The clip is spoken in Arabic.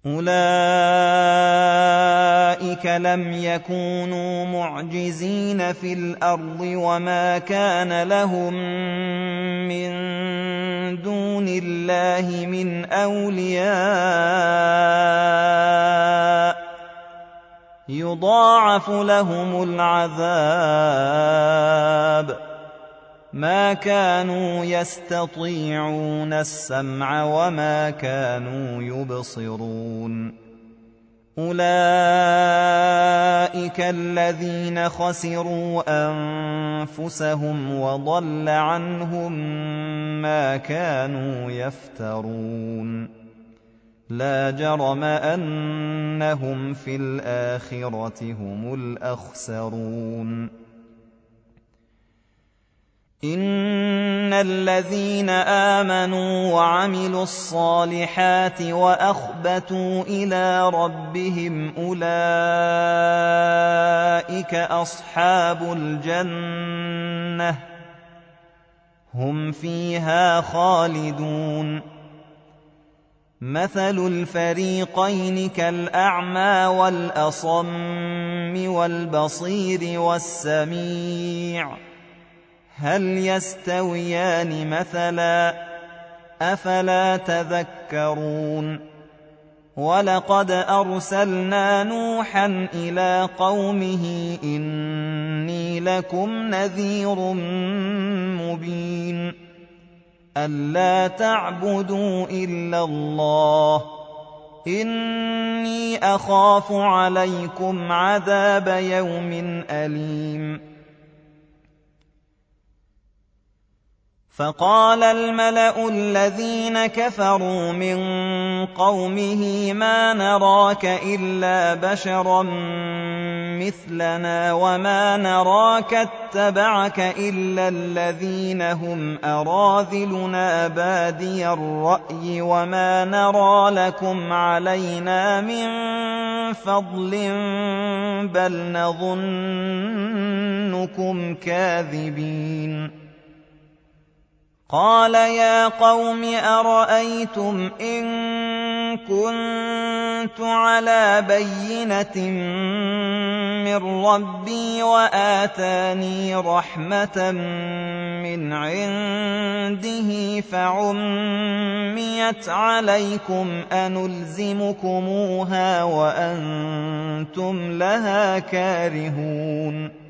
أولئك لم يكونوا معجزين في الأرض وما كان لهم من دون الله من أولياء يضاعف لهم العذاب ما كانوا يستطيعون السمع وما كانوا يبصرون أولئك الذين خسروا أنفسهم وضل عنهم ما كانوا يفترون لا جرم أنهم في الآخرة هم الأخسرون إن الذين آمنوا وعملوا الصالحات وأخبتوا إلى ربهم أولئك أصحاب الجنة هم فيها خالدون مثل الفريقين كالأعمى والأصم والبصير والسميع هل يستويان مثلا أفلا تذكرون ولقد أرسلنا نوحا إلى قومه إني لكم نذير مبين ألا تعبدوا إلا الله إني أخاف عليكم عذاب يوم أليم فقال الملأ الذين كفروا من قومه ما نراك إلا بشرا مثلنا وما نراك اتبعك إلا الذين هم أراذلنا بادي الرأي وما نرى لكم علينا من فضل بل نظنكم كاذبين قال يا قوم أرأيتم إن كنت على بينة من ربي وآتاني رحمة من عنده فعميت عليكم أنلزمكموها وأنتم لها كارهون